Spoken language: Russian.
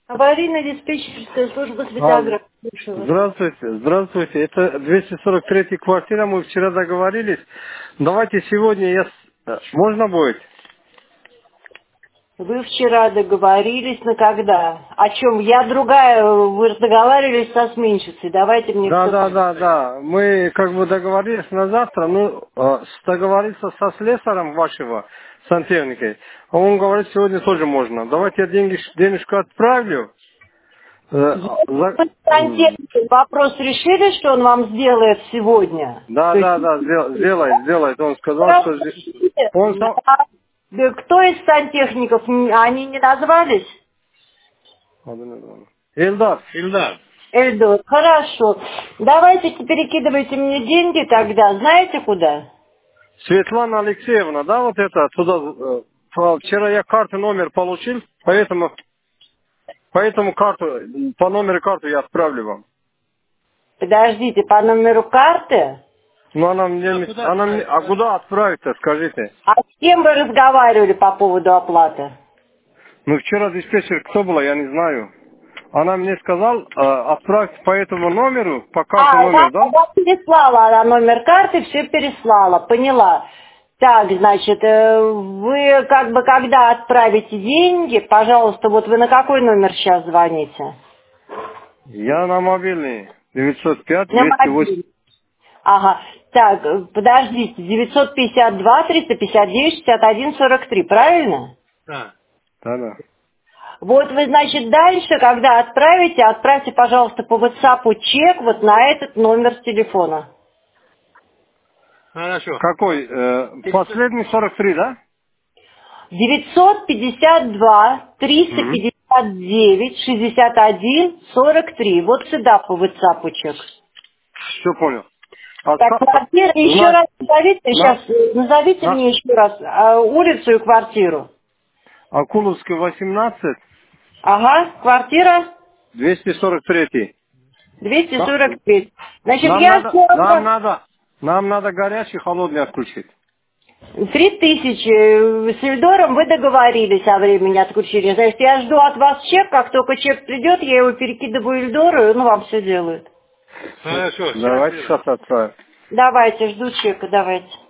Аварийно-диспетчерская служба Алло. Светоград. Слушаю вас. Здравствуйте, здравствуйте. Это 243 квартира, мы вчера договорились. Давайте сегодня можно будет? Вы вчера договорились на когда? О чем? Я другая, вы договаривались со сменщицей. Давайте мне Да, все... да, да, да. Мы как бы договорились на завтра, договориться со слесарем вашего сантехникой. А он говорит, сегодня тоже можно. Давайте я денежку отправлю. Вы с сантехникой вопрос решили, что он вам сделает сегодня? Да, То есть... да, да, сделает. Он сказал, что он сам... Кто из сантехников? Они не назвались? Эльдар. Эльдор, хорошо. Давайте перекидывайте мне деньги тогда. Знаете куда? Светлана Алексеевна, да, вот это, вчера я карту номер получил, поэтому карту, по номеру карты я отправлю вам. Подождите, по номеру карты? Ну, а куда отправить-то, скажите? А с кем вы разговаривали по поводу оплаты? Ну, вчера диспетчер кто была, я не знаю. Она мне сказала, отправить по этому номеру, по карте номер, да? Я переслала, она номер карты, все переслала, поняла. Так, значит, вы как бы когда отправите деньги, пожалуйста, вот вы на какой номер сейчас звоните? Я на мобильный, 905 На 208. мобильный. Ага. Так, подождите, 952-359-61-43, правильно? Да. Да. Вот вы, значит, дальше, когда отправьте, пожалуйста, по WhatsApp чек вот на этот номер телефона. Какой? Последний 43, да? Мгм. 952-359-61-43. Вот сюда по WhatsApp чек. Все понял. Так, квартира, еще раз назовите, На, сейчас назовите на мне еще раз улицу и квартиру. Акуловской 18, Ага, квартира 243. Да? 245. Значит, Нам я надо, нам скоро надо, нам надо горячий, холодный отключить. 3000 с Эльдором вы договорились о времени отключения. Значит, я жду от вас чек, как только чек придет, я его перекидываю Эльдору, и он вам все делает. Давайте сейчас отправим. Давайте, жду чека, давайте.